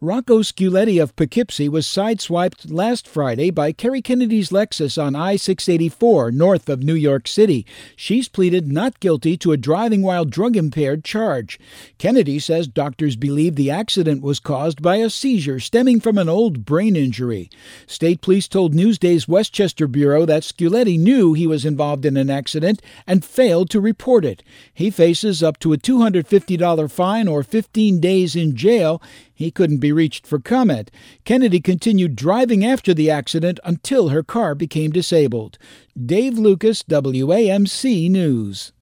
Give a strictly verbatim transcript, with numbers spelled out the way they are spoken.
Rocco Sculetti of Poughkeepsie was sideswiped last Friday by Kerry Kennedy's Lexus on I six eighty-four north of New York City. She's pleaded not guilty to a driving while drug-impaired charge. Kennedy says doctors believe the accident was caused by a seizure stemming from an old brain injury. State police told Newsday's Westchester Bureau that Sculetti knew he was involved in an accident and failed to report it. He faces up to a two hundred fifty dollars fine or fifteen days in jail. He couldn't be reached for comment. Kennedy continued driving after the accident until her car became disabled. Dave Lucas, W A M C News.